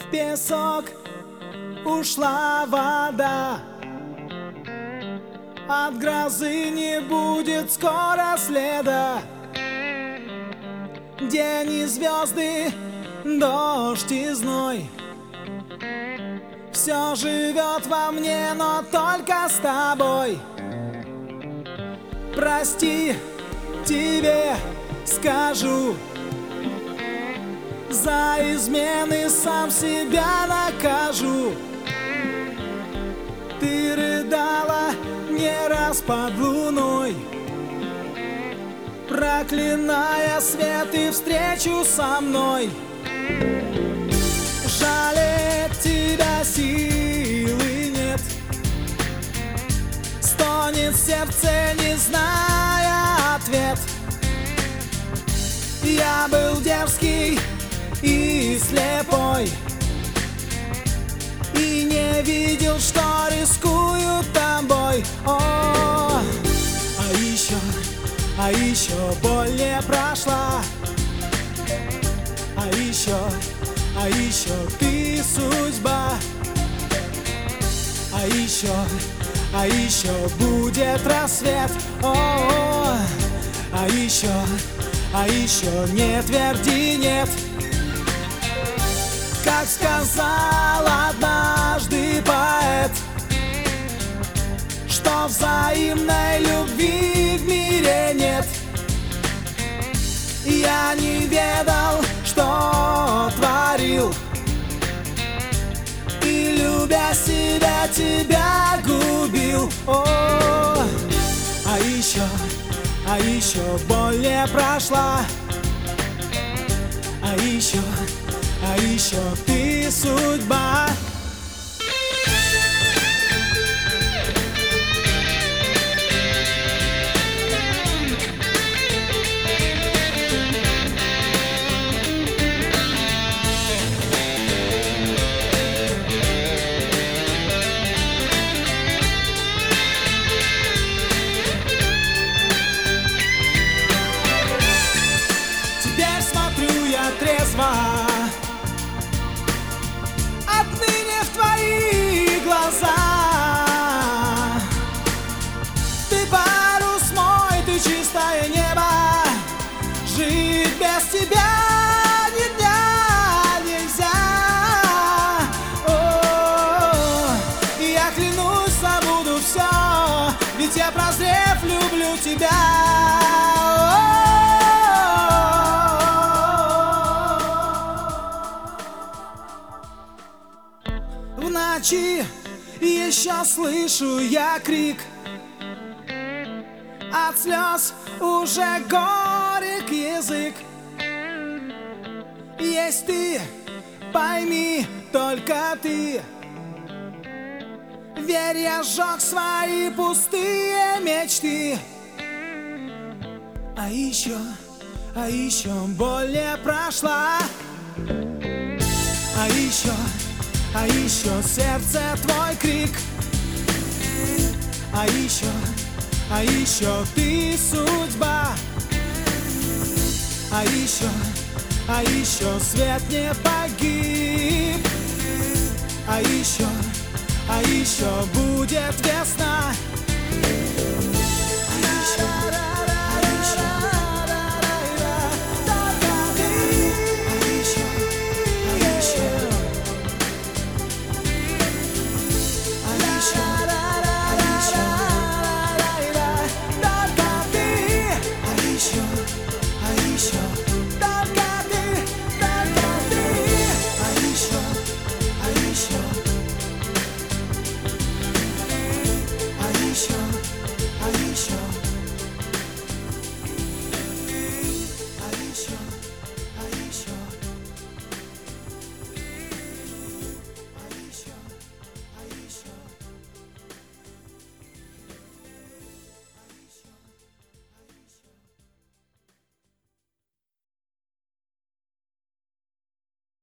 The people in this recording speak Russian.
В песок ушла вода, от грозы не будет скоро следа. День и звезды, дождь и зной, все живет во мне, но только с тобой. Прости, тебе скажу, за измены сам себя накажу. Ты рыдала не раз под луной, проклиная свет и встречу со мной. Жалеть тебя силы нет, стонет сердце, не зная ответ. Я был дерзкий и слепой, и не видел, что рискую тобой. О, а еще боль не прошла, а еще ты судьба, а еще будет рассвет. О, а еще не тверди нет. Как сказал однажды поэт, что взаимной любви в мире нет. Я не ведал, что творил, и, любя себя, тебя губил. О, а еще боль не прошла, а еще ты судьба. Теперь смотрю я трезво, отныне в твои глаза. Ты парус мой, ты чистое небо, жить без тебя ни дня нельзя. О, я клянусь, забуду все, ведь я, прозрев, люблю тебя. В ночи еще слышу я крик, от слез уже горек язык. Есть ты, пойми только ты, верь, я сжег свои пустые мечты. А еще боль не прошла, а еще сердце твой крик, а еще ты судьба, а еще свет не погиб, а еще будет весна.